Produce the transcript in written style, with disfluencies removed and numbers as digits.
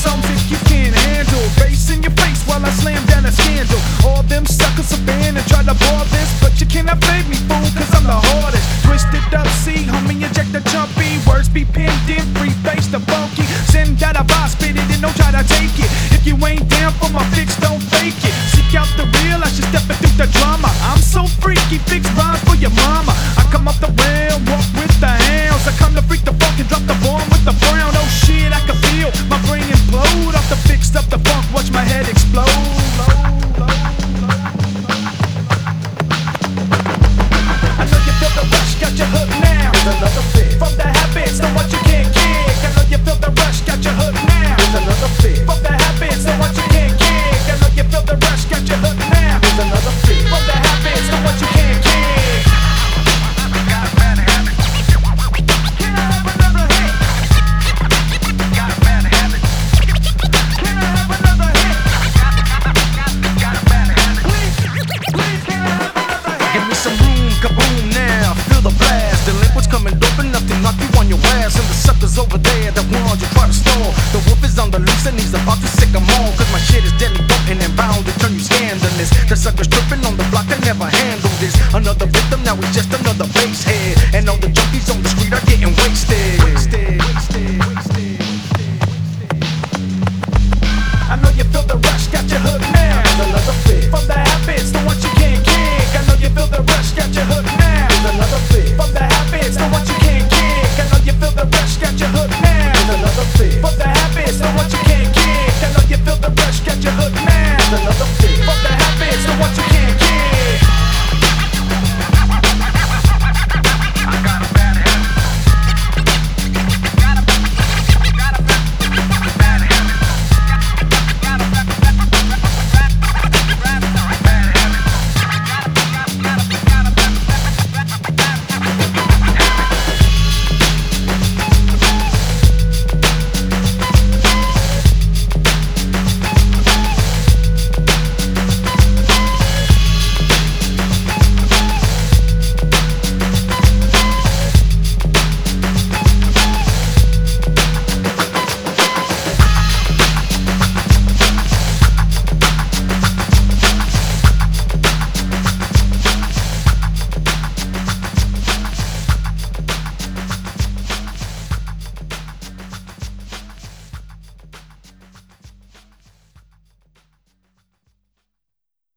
songs if you can't handle. Bass in your face while I slam down a scandal. All them suckers are banned and try to bore this, but you cannot fake me, fool, cause I'm the hardest. Twisted up, see, homie, inject the chumpy. Words be pinned in, free face the funky. Send out a boss, spit it and don't try to take it. If you ain't down for my fix, don't fake it. Seek out the real, I should step it through the drama. I'm so freaky, fix rhymes for your mama. I come off the rail, walk with the hounds. I come to freak the funk and drop the bomb with the brown. Oh shit, I can feel my brain implode. Off the fixed up the funk, watch my head explode. I know you feel the rush, got you hooked now. Here's another fit. From the habits, know what you can't kick. I know you feel the rush, got you hooked now. Here's another fit. From the habits, know what you can't kick. I know you feel the rush, got you hooked now. Here's another fit. From the habits, know what you can't kick. Got a bad habit. Can I have another hit? Got a bad habit. Can I have another hit? Got a bad habit. Please, can I have another hit? Give me some room, kaboom now. Feel the blast. Delinquents coming open up to knock you on your ass. And the suckers over there that want you try to stall. The wolf is on the loose and he's about to sick 'em all. Cause my shit is deadly potent and bound to turn you scandalous. The suckers tripping on the block, I never handle this. Another victim, now it's just another bass head. And all the junkies on the street are getting wasted.